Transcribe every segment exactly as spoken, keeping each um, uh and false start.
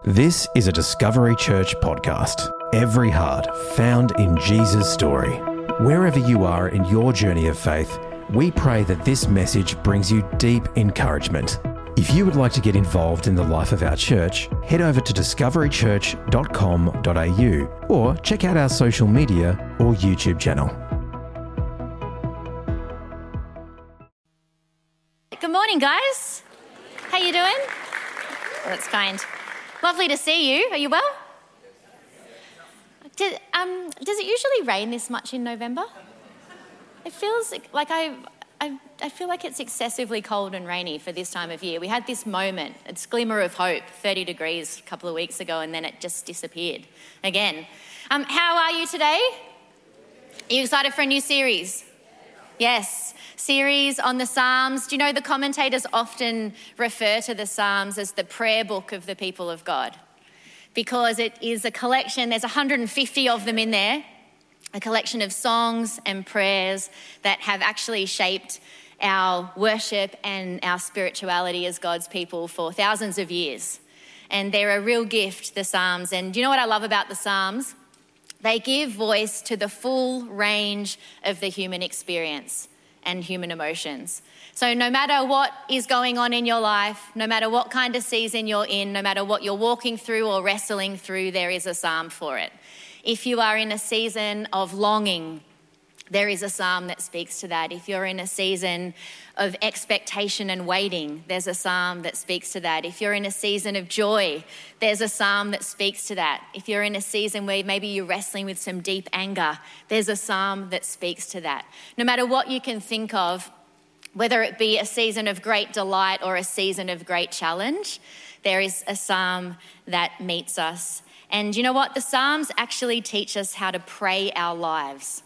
This is a Discovery Church podcast. Every heart found in Jesus' story. Wherever you are in your journey of faith, we pray that this message brings you deep encouragement. If you would like to get involved in the life of our church, head over to discovery church dot com dot a u or check out our social media or YouTube channel. Good morning, guys. How you doing? Oh, that's kind. Lovely to see you. Are you well? Did, um, does it usually rain this much in November? It feels like I, I, I feel like it's excessively cold and rainy for this time of year. We had this moment, it's glimmer of hope, thirty degrees a couple of weeks ago, and then it just disappeared again. Um, how are you today? Are you excited for a new series? Yes. Series on the Psalms. Do you know the commentators often refer to the Psalms as the prayer book of the people of God? Because it is a collection, there's one hundred fifty of them in there, a collection of songs and prayers that have actually shaped our worship and our spirituality as God's people for thousands of years. And they're a real gift, the Psalms. And do you know what I love about the Psalms? They give voice to the full range of the human experience and human emotions. So no matter what is going on in your life, no matter what kind of season you're in, no matter what you're walking through or wrestling through, there is a psalm for it. If you are in a season of longing, there is a psalm that speaks to that. If you're in a season of expectation and waiting, there's a psalm that speaks to that. If you're in a season of joy, there's a psalm that speaks to that. If you're in a season where maybe you're wrestling with some deep anger, there's a psalm that speaks to that. No matter what you can think of, whether it be a season of great delight or a season of great challenge, there is a psalm that meets us. And you know what? The Psalms actually teach us how to pray our lives.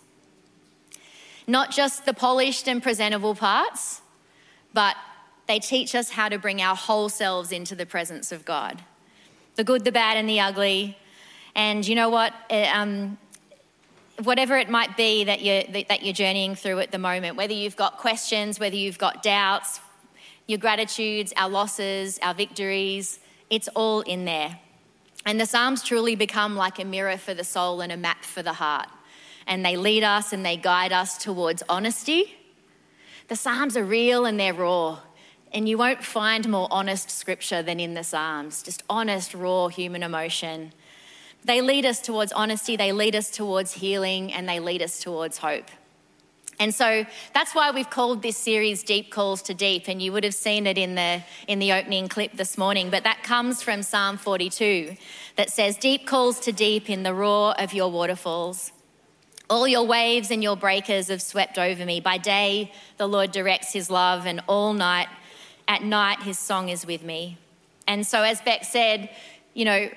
Not just the polished and presentable parts, but they teach us how to bring our whole selves into the presence of God. The good, the bad, and the ugly. And you know what? Um, whatever it might be that you're, that you're journeying through at the moment, whether you've got questions, whether you've got doubts, your gratitudes, our losses, our victories, it's all in there. And the Psalms truly become like a mirror for the soul and a map for the heart. And they lead us and they guide us towards honesty. The Psalms are real and they're raw. And you won't find more honest scripture than in the Psalms. Just honest, raw human emotion. They lead us towards honesty, they lead us towards healing, and they lead us towards hope. And so that's why we've called this series Deep Calls to Deep, and you would have seen it in the in the opening clip this morning, but that comes from Psalm forty-two that says, "Deep calls to deep in the roar of your waterfalls. All your waves and your breakers have swept over me. By day, the Lord directs his love, and all night, at night, his song is with me." And so as Beck said, you know,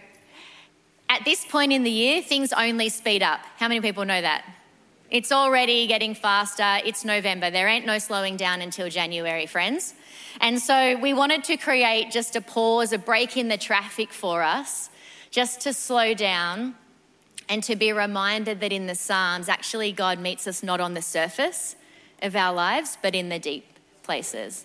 at this point in the year, things only speed up. How many people know that? It's already getting faster. It's November. There ain't no slowing down until January, friends. And so we wanted to create just a pause, a break in the traffic for us, just to slow down and to be reminded that in the Psalms, actually God meets us not on the surface of our lives, but in the deep places.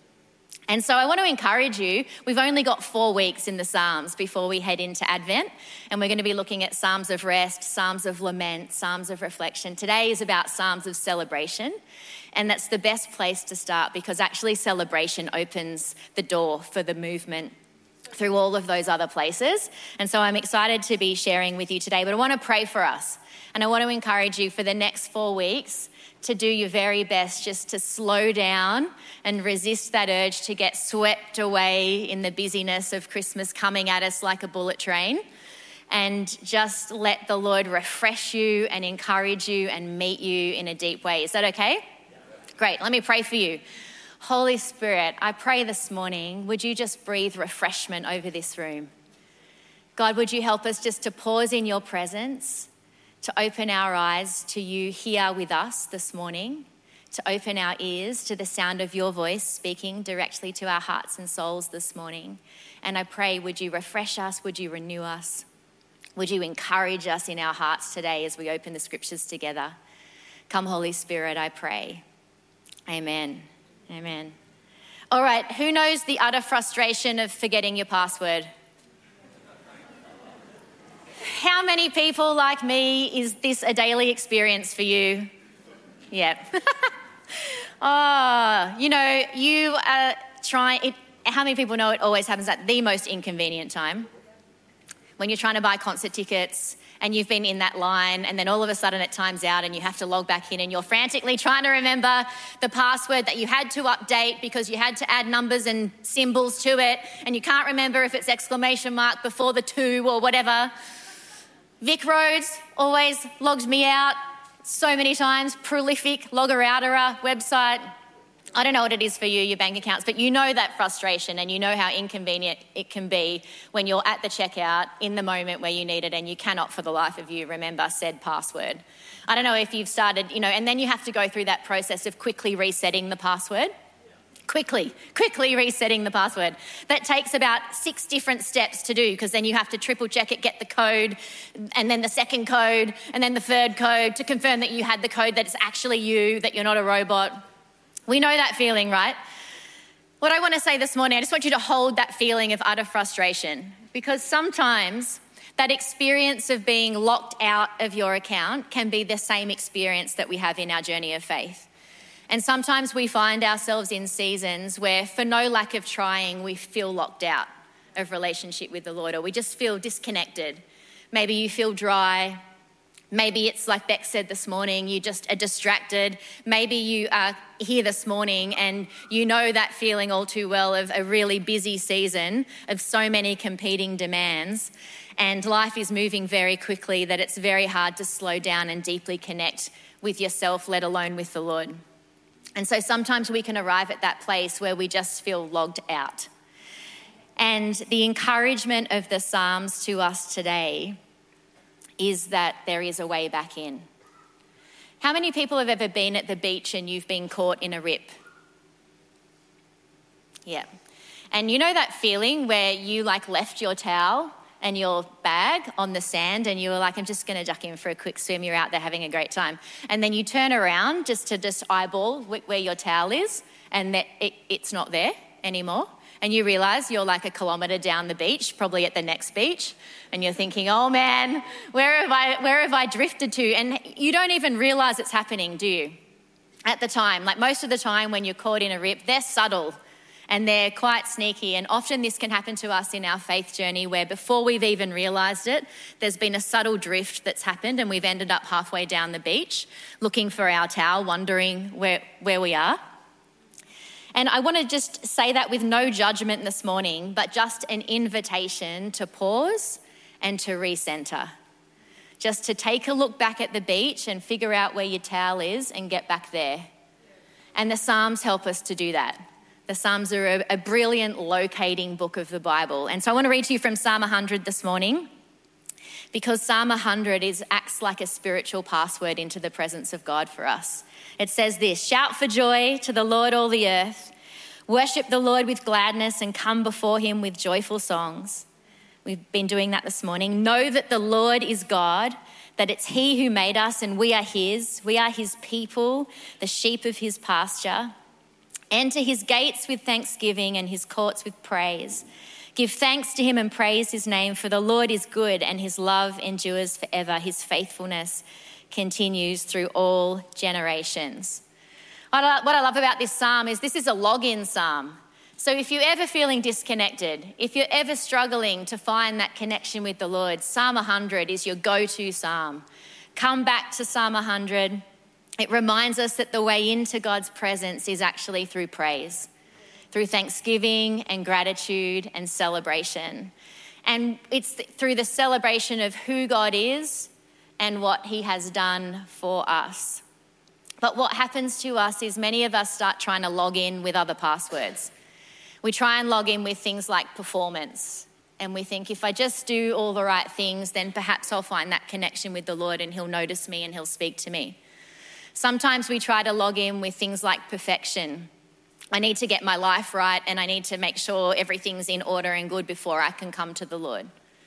And so I want to encourage you, we've only got four weeks in the Psalms before we head into Advent, and we're going to be looking at Psalms of rest, Psalms of lament, Psalms of reflection. Today is about Psalms of celebration, and that's the best place to start because actually celebration opens the door for the movement through all of those other places. And so I'm excited to be sharing with you today, but I want to pray for us. And I want to encourage you for the next four weeks to do your very best just to slow down and resist that urge to get swept away in the busyness of Christmas coming at us like a bullet train, and just let the Lord refresh you and encourage you and meet you in a deep way. Is that okay? Great. Let me pray for you. Holy Spirit, I pray this morning, would you just breathe refreshment over this room? God, would you help us just to pause in your presence, to open our eyes to you here with us this morning, to open our ears to the sound of your voice speaking directly to our hearts and souls this morning. And I pray, would you refresh us? Would you renew us? Would you encourage us in our hearts today as we open the scriptures together? Come, Holy Spirit, I pray. Amen. Amen. All right, who knows the utter frustration of forgetting your password? How many people like me is this a daily experience for you? Yeah. Oh, you know, you are trying, it, how many people know it always happens at the most inconvenient time? When you're trying to buy concert tickets and you've been in that line and then all of a sudden it times out and you have to log back in and you're frantically trying to remember the password that you had to update because you had to add numbers and symbols to it and you can't remember if it's exclamation mark before the two or whatever. Vic Roads always logged me out so many times. Prolific, Logger-outerer website. I don't know what it is for you, your bank accounts, but you know that frustration and you know how inconvenient it can be when you're at the checkout in the moment where you need it and you cannot for the life of you remember said password. I don't know if you've started, you know, and then you have to go through that process of quickly resetting the password. Quickly, quickly resetting the password. That takes about six different steps to do because then you have to triple check it, get the code, and then the second code, and then the third code to confirm that you had the code, that it's actually you, that you're not a robot. We know that feeling, right? What I want to say this morning, I just want you to hold that feeling of utter frustration because sometimes that experience of being locked out of your account can be the same experience that we have in our journey of faith. And sometimes we find ourselves in seasons where for no lack of trying, we feel locked out of relationship with the Lord or we just feel disconnected. Maybe you feel dry. Maybe it's like Beck said this morning, you just are distracted. Maybe you are here this morning and you know that feeling all too well of a really busy season of so many competing demands and life is moving very quickly that it's very hard to slow down and deeply connect with yourself, let alone with the Lord. And so sometimes we can arrive at that place where we just feel logged out. And the encouragement of the Psalms to us today is that there is a way back in. How many people have ever been at the beach and you've been caught in a rip? Yeah. And you know that feeling where you like left your towel and your bag on the sand and you were like, I'm just going to duck in for a quick swim. You're out there having a great time. And then you turn around just to just eyeball where your towel is and that it, it's not there anymore. And you realise you're like a kilometre down the beach, probably at the next beach, and you're thinking, oh man, where have I where have I drifted to? And you don't even realise it's happening, do you? At the time, like most of the time when you're caught in a rip, they're subtle and they're quite sneaky. And often this can happen to us in our faith journey where before we've even realised it, there's been a subtle drift that's happened and we've ended up halfway down the beach looking for our towel, wondering where, where we are. And I want to just say that with no judgment this morning, but just an invitation to pause and to recenter. Just to take a look back at the beach and figure out where your towel is and get back there. And the Psalms help us to do that. The Psalms are a, a brilliant locating book of the Bible. And so I want to read to you from Psalm one hundred this morning because Psalm one hundred is, acts like a spiritual password into the presence of God for us. It says this, shout for joy to the Lord, all the earth. Worship the Lord with gladness and come before him with joyful songs. We've been doing that this morning. Know that the Lord is God, that it's he who made us and we are his. We are his people, the sheep of his pasture. Enter his gates with thanksgiving and his courts with praise. Give thanks to him and praise his name, for the Lord is good and his love endures forever. His faithfulness continues through all generations. What I love about this psalm is this is a login psalm. So if you're ever feeling disconnected, if you're ever struggling to find that connection with the Lord, Psalm one hundred is your go-to psalm. Come back to Psalm one hundred. It reminds us that the way into God's presence is actually through praise, through thanksgiving and gratitude and celebration. And it's through the celebration of who God is and what he has done for us. But what happens to us is many of us start trying to log in with other passwords. We try and log in with things like performance. And we think if I just do all the right things, then perhaps I'll find that connection with the Lord and he'll notice me and he'll speak to me. Sometimes we try to log in with things like perfection. I need to get my life right and I need to make sure everything's in order and good before I can come to the Lord.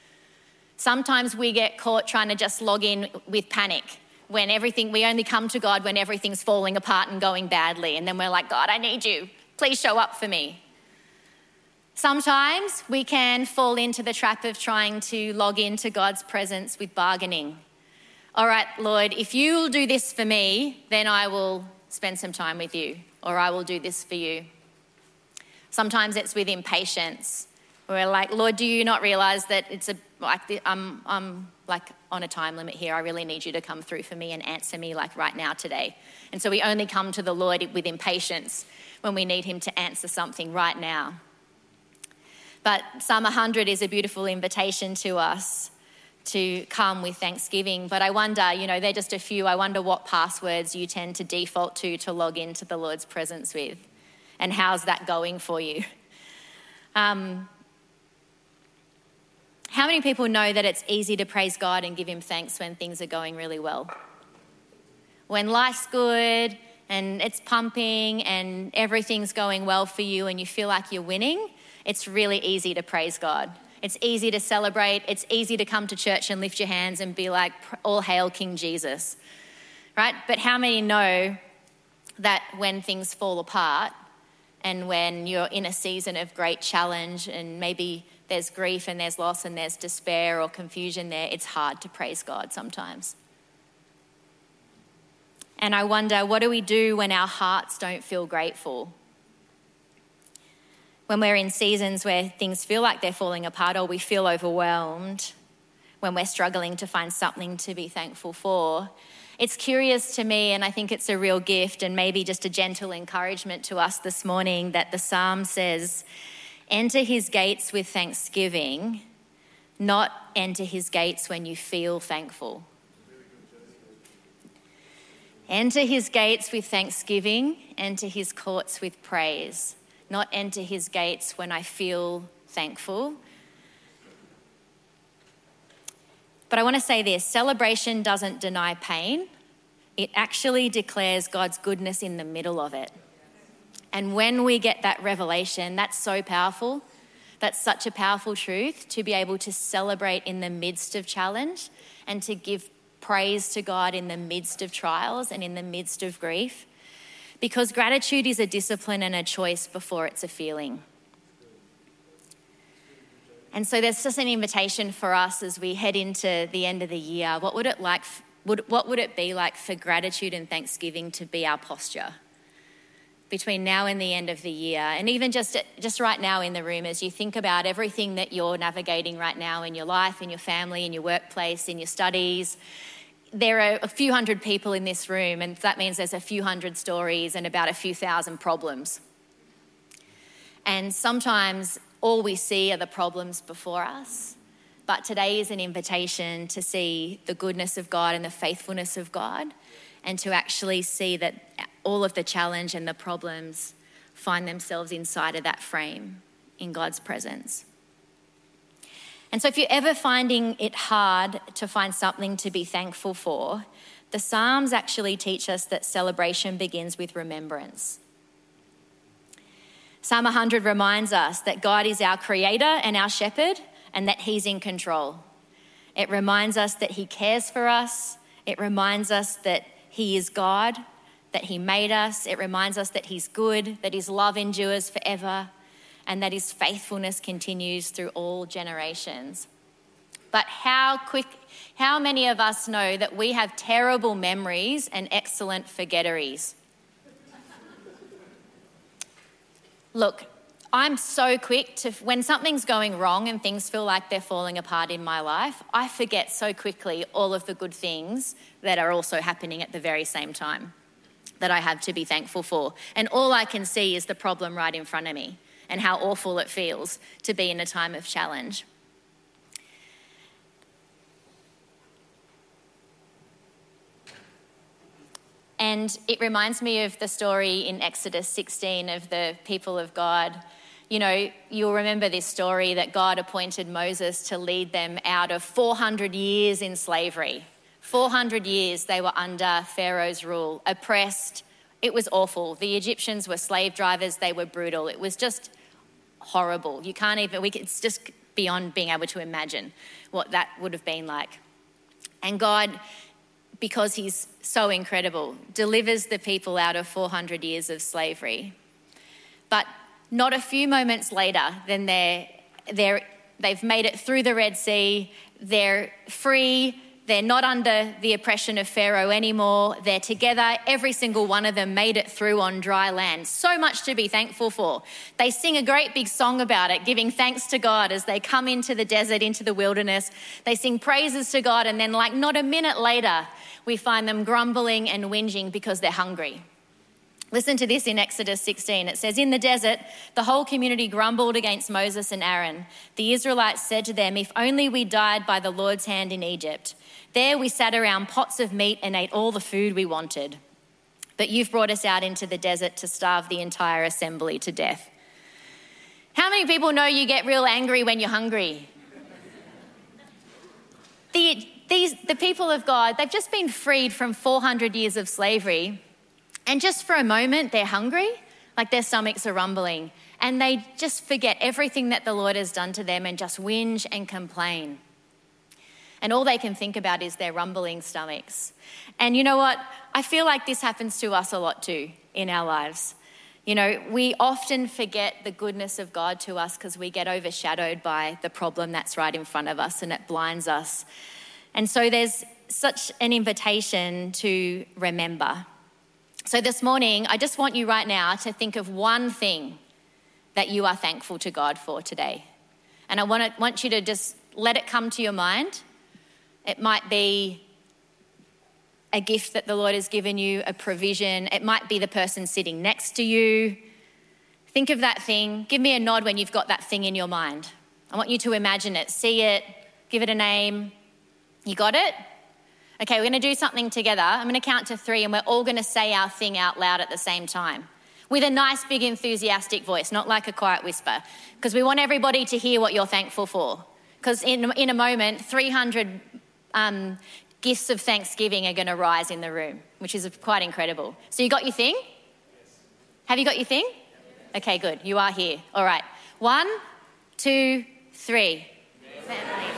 Sometimes we get caught trying to just log in with panic when everything, we only come to God when everything's falling apart and going badly. And then we're like, God, I need you. Please show up for me. Sometimes we can fall into the trap of trying to log into God's presence with bargaining. All right, Lord, if you'll do this for me, then I will spend some time with you, or I will do this for you. Sometimes it's with impatience. We're like, Lord, do you not realise that it's a like the, I'm I'm like on a time limit here. I really need you to come through for me and answer me like right now today. And so we only come to the Lord with impatience when we need him to answer something right now. But Psalm one hundred is a beautiful invitation to us to come with thanksgiving. But I wonder, you know, they're just a few. I wonder what passwords you tend to default to to log into the Lord's presence with. And how's that going for you? Um, how many people know that it's easy to praise God and give him thanks when things are going really well? When life's good and it's pumping and everything's going well for you and you feel like you're winning, it's really easy to praise God. It's easy to celebrate. It's easy to come to church and lift your hands and be like, all hail King Jesus, right? But how many know that when things fall apart and when you're in a season of great challenge and maybe there's grief and there's loss and there's despair or confusion there, it's hard to praise God sometimes. And I wonder, what do we do when our hearts don't feel grateful? When we're in seasons where things feel like they're falling apart or we feel overwhelmed, when we're struggling to find something to be thankful for. It's curious to me, and I think it's a real gift and maybe just a gentle encouragement to us this morning, that the psalm says, enter his gates with thanksgiving, not enter his gates when you feel thankful. Enter his gates with thanksgiving, enter his courts with praise, not enter his gates when I feel thankful. But I want to say this, celebration doesn't deny pain. It actually declares God's goodness in the middle of it. And when we get that revelation, that's so powerful. That's such a powerful truth, to be able to celebrate in the midst of challenge and to give praise to God in the midst of trials and in the midst of grief. Because gratitude is a discipline and a choice before it's a feeling. And so there's just an invitation for us as we head into the end of the year. What would it like? Would, what would it be like for gratitude and thanksgiving to be our posture between now and the end of the year? And even just, just right now in the room, as you think about everything that you're navigating right now in your life, in your family, in your workplace, in your studies, there are a few hundred people in this room, and that means there's a few hundred stories and about a few thousand problems. And sometimes all we see are the problems before us. But today is an invitation to see the goodness of God and the faithfulness of God, and to actually see that all of the challenge and the problems find themselves inside of that frame in God's presence. And so if you're ever finding it hard to find something to be thankful for, the Psalms actually teach us that celebration begins with remembrance. Psalm one hundred reminds us that God is our creator and our shepherd, and that he's in control. It reminds us that he cares for us. It reminds us that he is God, that he made us. It reminds us that he's good, that his love endures forever, and that his faithfulness continues through all generations. But how quick, how many of us know that we have terrible memories and excellent forgetteries? Look, I'm so quick to, when something's going wrong and things feel like they're falling apart in my life, I forget so quickly all of the good things that are also happening at the very same time that I have to be thankful for. And all I can see is the problem right in front of me and how awful it feels to be in a time of challenge. And it reminds me of the story in Exodus sixteen of the people of God. You know, you'll remember this story that God appointed Moses to lead them out of four hundred years in slavery. four hundred years they were under Pharaoh's rule, oppressed. It was awful. The Egyptians were slave drivers. They were brutal. It was just horrible. You can't even, we, it's just beyond being able to imagine what that would have been like. And God, because he's so incredible, delivers the people out of four hundred years of slavery. But not a few moments later, then they're, they're, they've made it through the Red Sea, they're free, they're not under the oppression of Pharaoh anymore, they're together, every single one of them made it through on dry land. So much to be thankful for. They sing a great big song about it, giving thanks to God as they come into the desert, into the wilderness. They sing praises to God, and then like not a minute later, we find them grumbling and whinging because they're hungry. Listen to this in Exodus sixteen. It says, in the desert, the whole community grumbled against Moses and Aaron. The Israelites said to them, if only we died by the Lord's hand in Egypt. There we sat around pots of meat and ate all the food we wanted. But you've brought us out into the desert to starve the entire assembly to death. How many people know you get real angry when you're hungry? the, these, the people of God, they've just been freed from four hundred years of slavery. And just for a moment, they're hungry, like their stomachs are rumbling, and they just forget everything that the Lord has done to them and just whinge and complain. And all they can think about is their rumbling stomachs. And you know what? I feel like this happens to us a lot too in our lives. You know, we often forget the goodness of God to us because we get overshadowed by the problem that's right in front of us, and it blinds us. And so there's such an invitation to remember. So this morning, I just want you right now to think of one thing that you are thankful to God for today. And I want, to, want you to just let it come to your mind. It might be a gift that the Lord has given you, a provision. It might be the person sitting next to you. Think of that thing. Give me a nod when you've got that thing in your mind. I want you to imagine it, see it, give it a name. You got it? Okay, we're going to do something together. I'm going to count to three and we're all going to say our thing out loud at the same time with a nice, big, enthusiastic voice, not like a quiet whisper, because we want everybody to hear what you're thankful for. Because in, in a moment, three hundred um, gifts of thanksgiving are going to rise in the room, which is quite incredible. So you got your thing? Yes. Have you got your thing? Yes. Okay, good. You are here. All right. One, two, three. Family.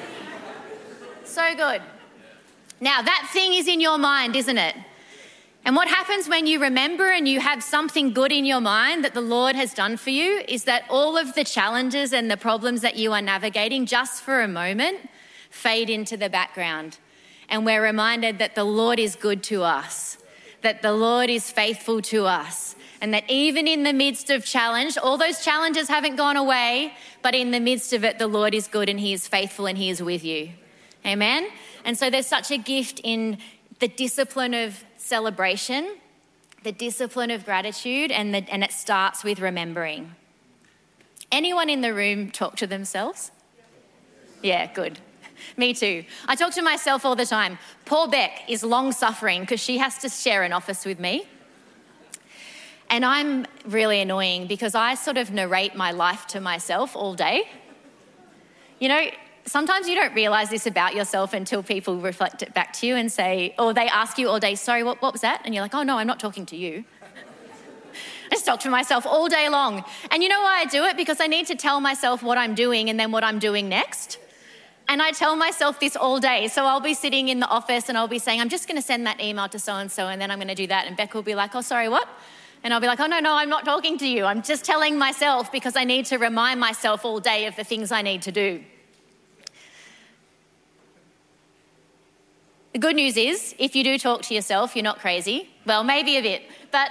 So good. Now, that thing is in your mind, isn't it? And what happens when you remember and you have something good in your mind that the Lord has done for you is that all of the challenges and the problems that you are navigating just for a moment fade into the background. And we're reminded that the Lord is good to us, that the Lord is faithful to us, and that even in the midst of challenge, all those challenges haven't gone away, but in the midst of it, the Lord is good and he is faithful and he is with you. Amen? And so there's such a gift in the discipline of celebration, the discipline of gratitude, and, the, and it starts with remembering. Anyone in the room talk to themselves? Yeah, good. Me too. I talk to myself all the time. Poor Beck is long-suffering because she has to share an office with me. And I'm really annoying because I sort of narrate my life to myself all day. You know, sometimes you don't realise this about yourself until people reflect it back to you and say, or they ask you all day, sorry, what, what was that? And you're like, oh no, I'm not talking to you. I just talk to myself all day long. And you know why I do it? Because I need to tell myself what I'm doing and then what I'm doing next. And I tell myself this all day. So I'll be sitting in the office and I'll be saying, I'm just going to send that email to so-and-so and then I'm going to do that. And Becca will be like, oh, sorry, what? And I'll be like, oh, no, no, I'm not talking to you. I'm just telling myself because I need to remind myself all day of the things I need to do. The good news is, if you do talk to yourself, you're not crazy. Well, maybe a bit, but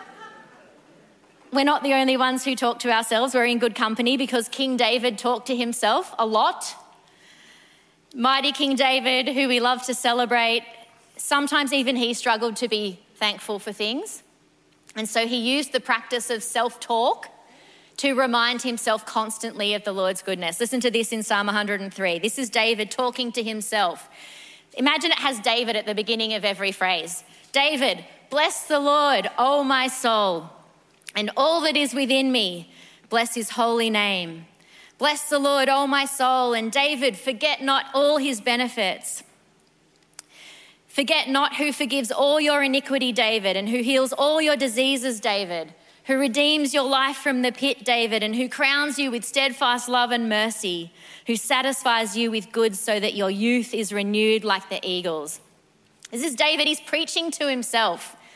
we're not the only ones who talk to ourselves. We're in good company because King David talked to himself a lot. Mighty King David, who we love to celebrate, sometimes even he struggled to be thankful for things. And so he used the practice of self-talk to remind himself constantly of the Lord's goodness. Listen to this in Psalm one hundred three. This is David talking to himself. Imagine it has David at the beginning of every phrase. David, bless the Lord, O my soul, and all that is within me. Bless his holy name. Bless the Lord, O my soul. And David, forget not all his benefits. Forget not who forgives all your iniquity, David, and who heals all your diseases, David, who redeems your life from the pit, David, and who crowns you with steadfast love and mercy, who satisfies you with good so that your youth is renewed like the eagles. This is David. He's preaching to himself,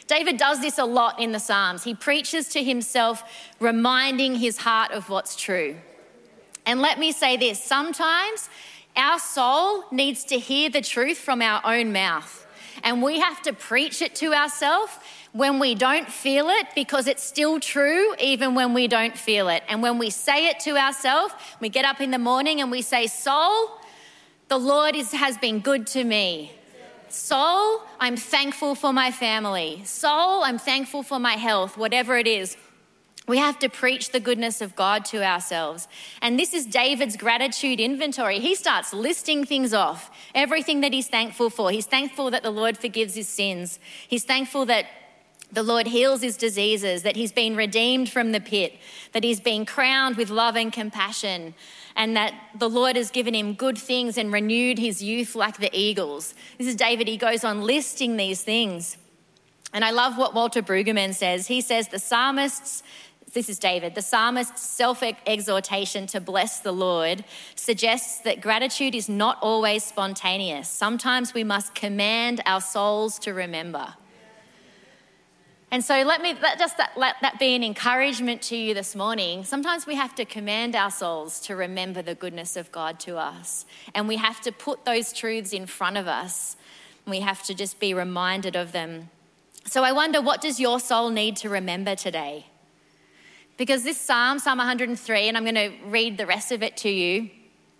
David does this a lot in the Psalms. He preaches to himself, reminding his heart of what's true. And let me say this, sometimes our soul needs to hear the truth from our own mouth, and we have to preach it to ourselves when we don't feel it, because it's still true even when we don't feel it. And when we say it to ourselves, we get up in the morning and we say, soul, the Lord is, has been good to me. Soul, I'm thankful for my family. Soul, I'm thankful for my health, whatever it is. We have to preach the goodness of God to ourselves. And this is David's gratitude inventory. He starts listing things off, everything that he's thankful for. He's thankful that the Lord forgives his sins. He's thankful that the Lord heals his diseases, that he's been redeemed from the pit, that he's been crowned with love and compassion, and that the Lord has given him good things and renewed his youth like the eagles. This is David. He goes on listing these things. And I love what Walter Brueggemann says. He says the psalmist's, this is David, the psalmist's self-exhortation to bless the Lord suggests that gratitude is not always spontaneous. Sometimes we must command our souls to remember. And so let me let just that, let that be an encouragement to you this morning. Sometimes we have to command our souls to remember the goodness of God to us. And we have to put those truths in front of us. We have to just be reminded of them. So I wonder, what does your soul need to remember today? Because this Psalm, Psalm one hundred three, and I'm going to read the rest of it to you,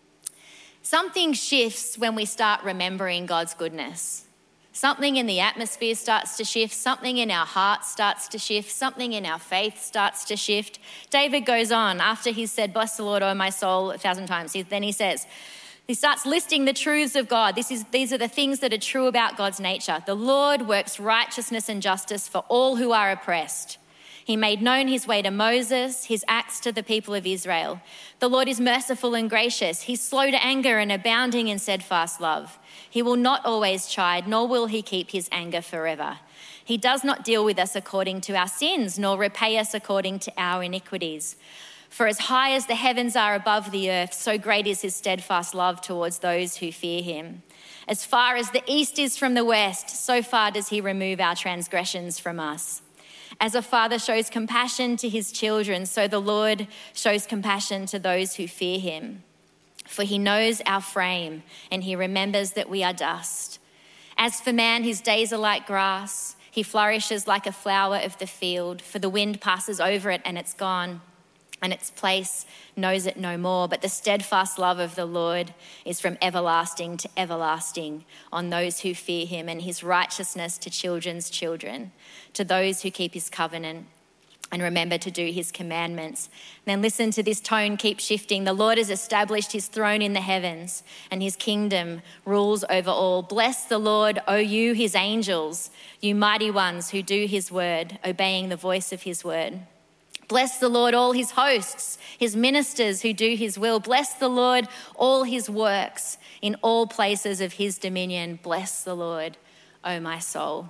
something shifts when we start remembering God's goodness. Something in the atmosphere starts to shift. Something in our hearts starts to shift. Something in our faith starts to shift. David goes on after he's said, bless the Lord, O my soul, a thousand times. He, then he says, he starts listing the truths of God. This is, these are the things that are true about God's nature. The Lord works righteousness and justice for all who are oppressed. He made known his way to Moses, his acts to the people of Israel. The Lord is merciful and gracious. He's slow to anger and abounding in steadfast love. He will not always chide, nor will he keep his anger forever. He does not deal with us according to our sins, nor repay us according to our iniquities. For as high as the heavens are above the earth, so great is his steadfast love towards those who fear him. As far as the east is from the west, so far does he remove our transgressions from us. As a father shows compassion to his children, so the Lord shows compassion to those who fear him. For he knows our frame, and he remembers that we are dust. As for man, his days are like grass. He flourishes like a flower of the field, for the wind passes over it and it's gone, and its place knows it no more. But the steadfast love of the Lord is from everlasting to everlasting on those who fear him, and his righteousness to children's children, to those who keep his covenant and remember to do his commandments. And then listen to this tone keep shifting. The Lord has established his throne in the heavens, and his kingdom rules over all. Bless the Lord, O you, his angels, you mighty ones who do his word, obeying the voice of his word. Bless the Lord, all his hosts, his ministers who do his will. Bless the Lord, all his works in all places of his dominion. Bless the Lord, O my soul.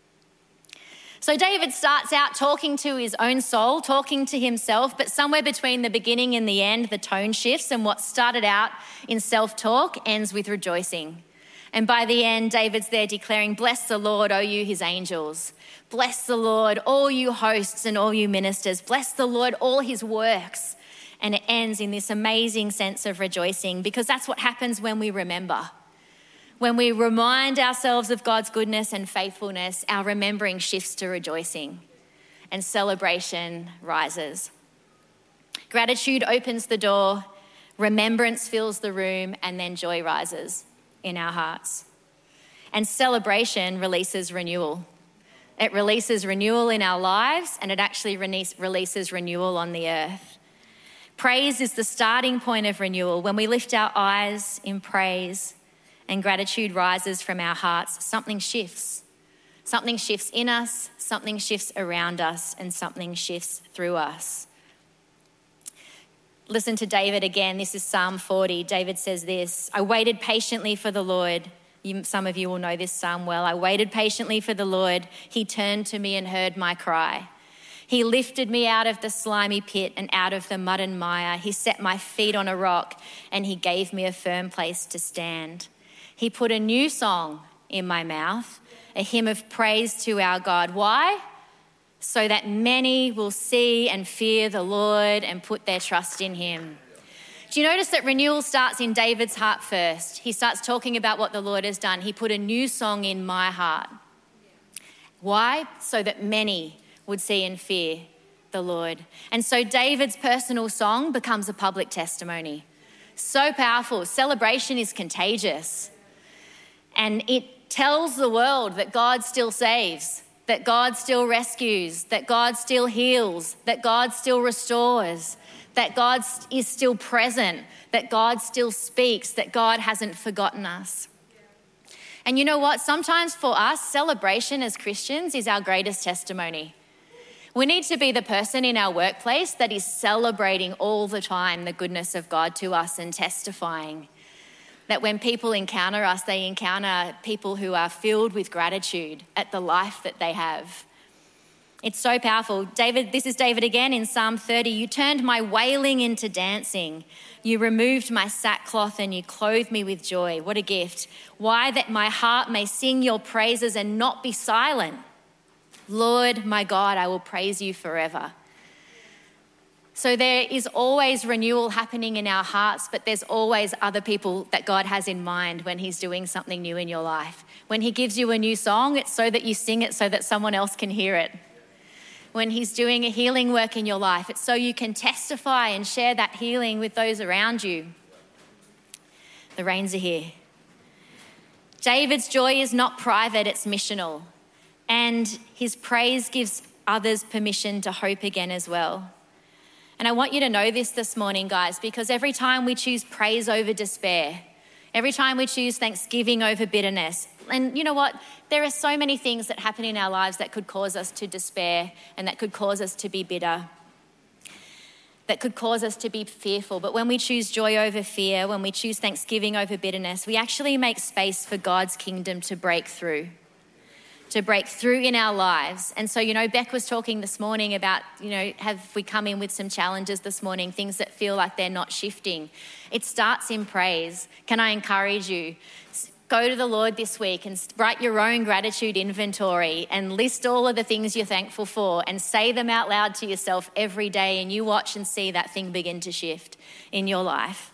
So David starts out talking to his own soul, talking to himself, but somewhere between the beginning and the end, the tone shifts, and what started out in self-talk ends with rejoicing. And by the end, David's there declaring, bless the Lord, O you, his angels. Bless the Lord, all you hosts and all you ministers. Bless the Lord, all his works. And it ends in this amazing sense of rejoicing, because that's what happens when we remember. When we remind ourselves of God's goodness and faithfulness, our remembering shifts to rejoicing, and celebration rises. Gratitude opens the door, remembrance fills the room, and then joy rises in our hearts. And celebration releases renewal. It releases renewal in our lives, and it actually releases renewal on the earth. Praise is the starting point of renewal. When we lift our eyes in praise and gratitude rises from our hearts, something shifts. Something shifts in us, something shifts around us, and something shifts through us. Listen to David again. This is Psalm forty. David says this, I waited patiently for the Lord. You, some of you will know this psalm well. I waited patiently for the Lord. He turned to me and heard my cry. He lifted me out of the slimy pit and out of the mud and mire. He set my feet on a rock and he gave me a firm place to stand. He put a new song in my mouth, a hymn of praise to our God. Why? So that many will see and fear the Lord and put their trust in him. Do you notice that renewal starts in David's heart first? He starts talking about what the Lord has done. He put a new song in my heart. Why? So that many would see and fear the Lord. And so David's personal song becomes a public testimony. So powerful. Celebration is contagious. And it tells the world that God still saves, that God still rescues, that God still heals, that God still restores, that God is still present, that God still speaks, that God hasn't forgotten us. And you know what? Sometimes for us, celebration as Christians is our greatest testimony. We need to be the person in our workplace that is celebrating all the time the goodness of God to us and testifying. That when people encounter us, they encounter people who are filled with gratitude at the life that they have. It's so powerful. David, this is David again in Psalm thirty. You turned my wailing into dancing. You removed my sackcloth and you clothed me with joy. What a gift. Why? That my heart may sing your praises and not be silent. Lord, my God, I will praise you forever. So there is always renewal happening in our hearts, but there's always other people that God has in mind when he's doing something new in your life. When he gives you a new song, it's so that you sing it so that someone else can hear it. When he's doing a healing work in your life, it's so you can testify and share that healing with those around you. The rains are here. David's joy is not private, it's missional. And his praise gives others permission to hope again as well. And I want you to know this this morning, guys, because every time we choose praise over despair, every time we choose thanksgiving over bitterness, and you know what? There are so many things that happen in our lives that could cause us to despair and that could cause us to be bitter, that could cause us to be fearful. But when we choose joy over fear, when we choose thanksgiving over bitterness, we actually make space for God's kingdom to break through. to break through in our lives. And so, you know, Beck was talking this morning about, you know, have we come in with some challenges this morning, things that feel like they're not shifting. It starts in praise. Can I encourage you? Go to the Lord this week and write your own gratitude inventory and list all of the things you're thankful for and say them out loud to yourself every day, and you watch and see that thing begin to shift in your life.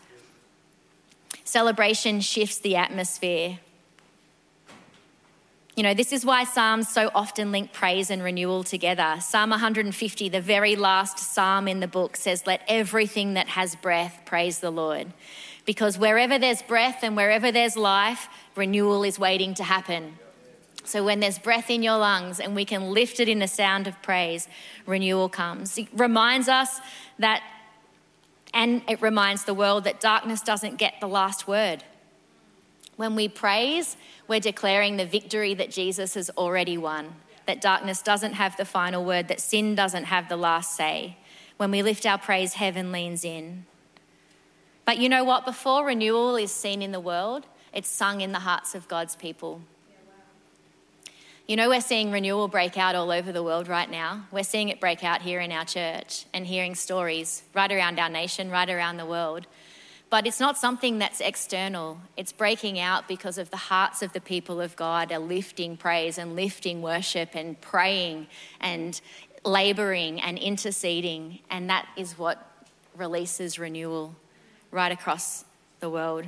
Celebration shifts the atmosphere. You know, this is why Psalms so often link praise and renewal together. Psalm one hundred fifty, the very last psalm in the book, says, "Let everything that has breath praise the Lord." Because wherever there's breath and wherever there's life, renewal is waiting to happen. So when there's breath in your lungs and we can lift it in a sound of praise, renewal comes. It reminds us that, and it reminds the world that darkness doesn't get the last word. When we praise, we're declaring the victory that Jesus has already won, that darkness doesn't have the final word, that sin doesn't have the last say. When we lift our praise, heaven leans in. But you know what? Before renewal is seen in the world, it's sung in the hearts of God's people. You know, we're seeing renewal break out all over the world right now. We're seeing it break out here in our church and hearing stories right around our nation, right around the world. But it's not something that's external. It's breaking out because of the hearts of the people of God are lifting praise and lifting worship and praying and labouring and interceding. And that is what releases renewal right across the world.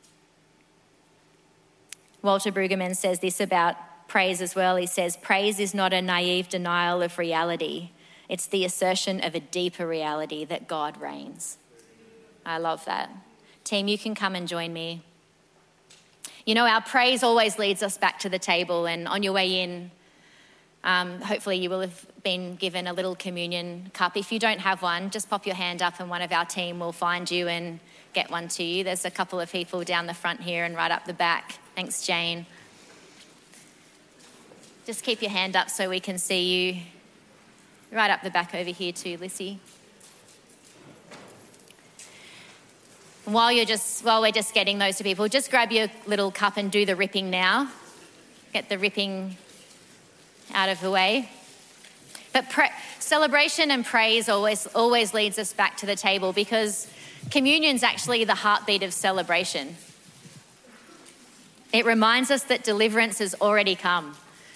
Walter Brueggemann says this about praise as well. He says, praise is not a naive denial of reality. It's the assertion of a deeper reality that God reigns. I love that. Team, you can come and join me. You know, our praise always leads us back to the table, and on your way in, um, hopefully you will have been given a little communion cup. If you don't have one, just pop your hand up and one of our team will find you and get one to you. There's a couple of people down the front here and right up the back. Thanks, Jane. Just keep your hand up so we can see you. Right up the back over here too, Lissy. While you're just, while we're just getting those to people, just grab your little cup and do the ripping now. Get the ripping out of the way. But pra- celebration and praise always always leads us back to the table, because communion's actually the heartbeat of celebration. It reminds us that deliverance has already come.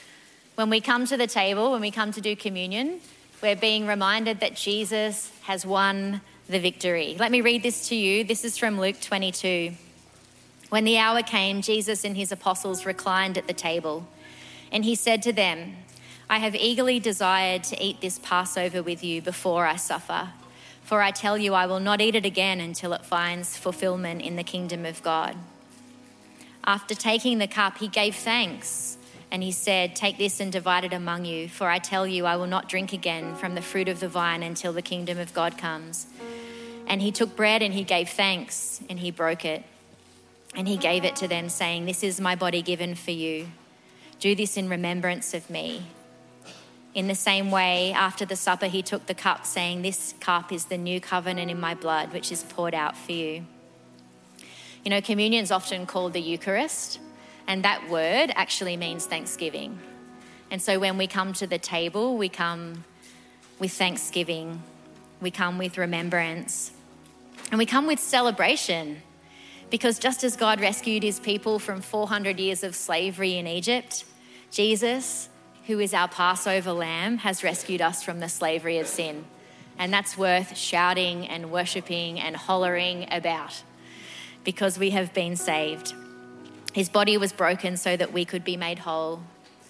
When we come to the table, when we come to do communion, we're being reminded that Jesus has won the victory. Let me read this to you. This is from Luke twenty-two. When the hour came, Jesus and his apostles reclined at the table, and he said to them, I have eagerly desired to eat this Passover with you before I suffer. For I tell you, I will not eat it again until it finds fulfillment in the kingdom of God. After taking the cup, he gave thanks, and he said, take this and divide it among you, for I tell you, I will not drink again from the fruit of the vine until the kingdom of God comes. And he took bread and he gave thanks, and he broke it. And he gave it to them, saying, this is my body given for you. Do this in remembrance of me. In the same way, after the supper, he took the cup, saying, this cup is the new covenant in my blood, which is poured out for you. You know, communion is often called the Eucharist, and that word actually means thanksgiving. And so when we come to the table, we come with thanksgiving, we come with remembrance, and we come with celebration. Because just as God rescued his people from four hundred years of slavery in Egypt, Jesus, who is our Passover lamb, has rescued us from the slavery of sin. And that's worth shouting and worshipping and hollering about, because we have been saved. His body was broken so that we could be made whole.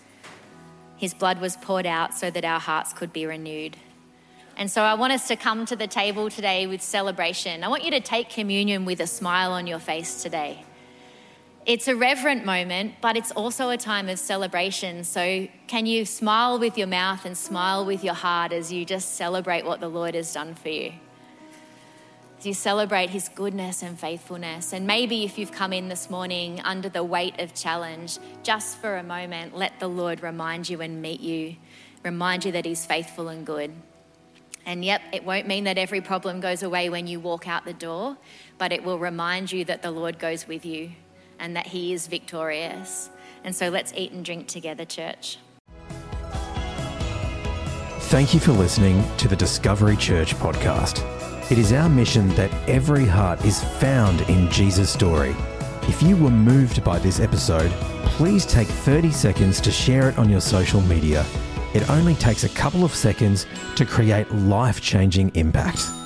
His blood was poured out so that our hearts could be renewed. And so I want us to come to the table today with celebration. I want you to take communion with a smile on your face today. It's a reverent moment, but it's also a time of celebration. So can you smile with your mouth and smile with your heart as you just celebrate what the Lord has done for you? As you celebrate his goodness and faithfulness. And maybe if you've come in this morning under the weight of challenge, just for a moment, let the Lord remind you and meet you, remind you that he's faithful and good. And yep, it won't mean that every problem goes away when you walk out the door, but it will remind you that the Lord goes with you and that he is victorious. And so let's eat and drink together, church. Thank you for listening to the Discovery Church podcast. It is our mission that every heart is found in Jesus' story. If you were moved by this episode, please take thirty seconds to share it on your social media. It only takes a couple of seconds to create life-changing impact.